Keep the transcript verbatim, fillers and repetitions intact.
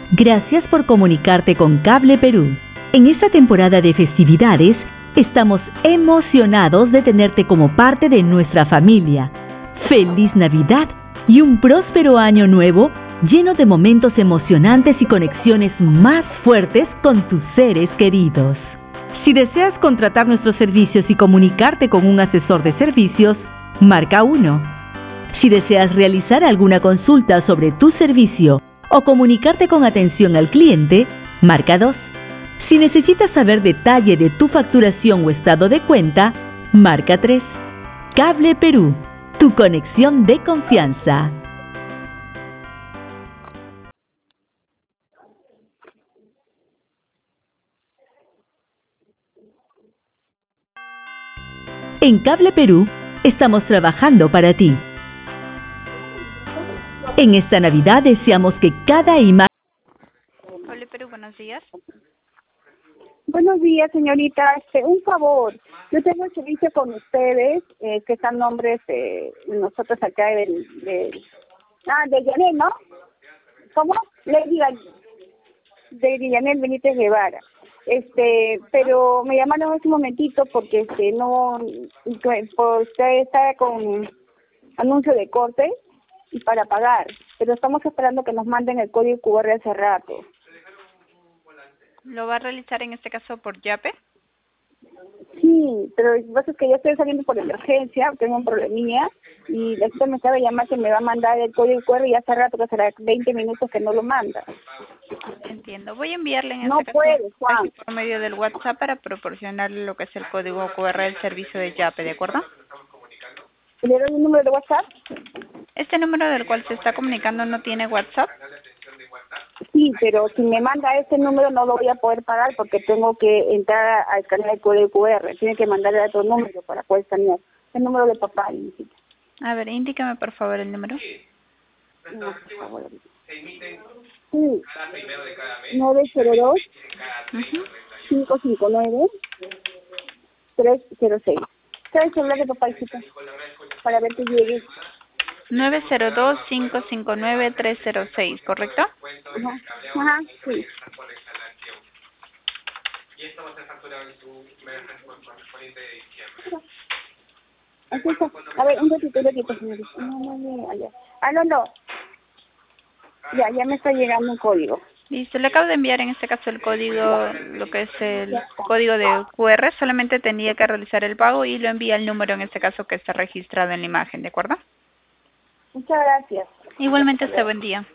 Gracias por comunicarte con Cable Perú. En esta temporada de festividades, estamos emocionados de tenerte como parte de nuestra familia. ¡Feliz Navidad y un próspero año nuevo lleno de momentos emocionantes y conexiones más fuertes con tus seres queridos! Si deseas contratar nuestros servicios y comunicarte con un asesor de servicios, marca uno. Si deseas realizar alguna consulta sobre tu servicio o comunicarte con atención al cliente, marca dos. Si necesitas saber detalle de tu facturación o estado de cuenta, marca tres. Cable Perú, tu conexión de confianza. En Cable Perú, estamos trabajando para ti. En esta Navidad deseamos que cada imagen... Cable Perú, buenos días. Buenos días, señorita. Este, un favor. Yo tengo el servicio con ustedes, eh, que están nombres de nosotros acá del... del ah, de Yanel, ¿no? ¿Cómo? Lady de Yanel Benítez Guevara. Este, pero me llamaron hace un momentito porque este no... Por usted está con anuncio de corte y para pagar, pero estamos esperando que nos manden el código Q R hace rato. ¿Lo va a realizar en este caso por Yape? Sí, pero lo que pasa es que yo estoy saliendo por emergencia, tengo un problemilla, y la chica me acaba de llamar que me va a mandar el código Q R y hace rato, que será veinte minutos que no lo manda. Entiendo. Voy a enviarle en No este caso puede, Juan. por medio del WhatsApp para proporcionarle lo que es el código Q R del servicio de Yape, ¿de acuerdo? ¿Le doy el número de WhatsApp? ¿Este número del cual se está comunicando no tiene WhatsApp? Sí, pero si me manda ese número no lo voy a poder pagar porque tengo que entrar a escanear el código Q R. Tiene que mandarle otro número para poder escanear. El número de papá, hijita. A ver, indícame por favor el número. No, por favor. Sí, nueve cero dos, cinco cinco nueve, tres cero seis. ¿Sabes el celular de papá, hijita? Para ver que llegue. nueve cero dos, cinco cinco nueve, tres cero seis, ¿correcto? Ajá, ajá, sí. Aquí está. A ver, un ratito, un ratito, señorita. No, no, no, allá. Ah, no, no. Ya, ya me está llegando un código. Listo, le acabo de enviar en este caso el código, lo que es el código de Q R, solamente tenía que realizar el pago y lo envía el número en este caso que está registrado en la imagen, ¿de acuerdo? Muchas gracias. Igualmente, este buen día.